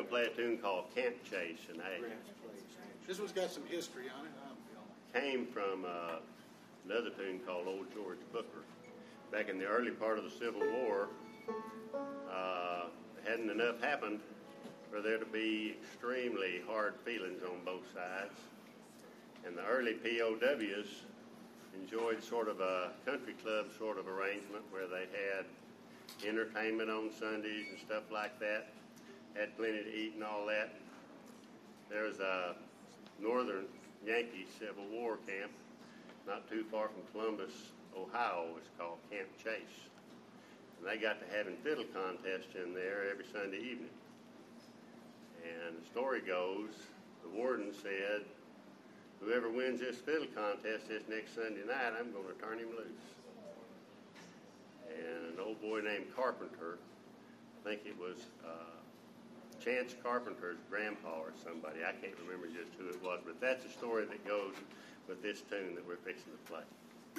going to play a tune called Camp Chase, and this one's got some history on it. Came from another tune called Old George Booker. Back in the early part of the Civil War, hadn't enough happened for there to be extremely hard feelings on both sides. And the early POWs enjoyed sort of a country club sort of arrangement where they had entertainment on Sundays and stuff like that, had plenty to eat and all that. There was a northern Yankee Civil War camp not too far from Columbus, Ohio. It's called Camp Chase. And they got to having fiddle contests in there every Sunday evening. And the story goes, the warden said, whoever wins this fiddle contest this next Sunday night, I'm going to turn him loose. And an old boy named Carpenter, I think it was Chance Carpenter's grandpa or somebody, I can't remember just who it was, but that's a story that goes with this tune that we're fixing to play.